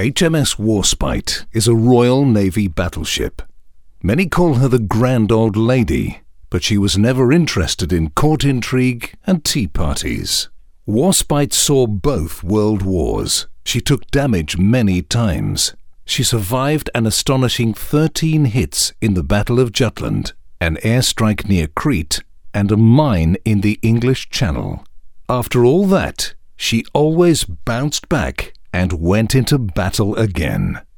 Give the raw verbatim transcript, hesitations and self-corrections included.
H M S Warspite is a Royal Navy battleship. Many call her the Grand Old Lady, but she was never interested in court intrigue and tea parties. Warspite saw both world wars. She took damage many times. She survived an astonishing thirteen hits in the Battle of Jutland, an airstrike near Crete, and a mine in the English Channel. After all that, she always bounced back and went into battle again.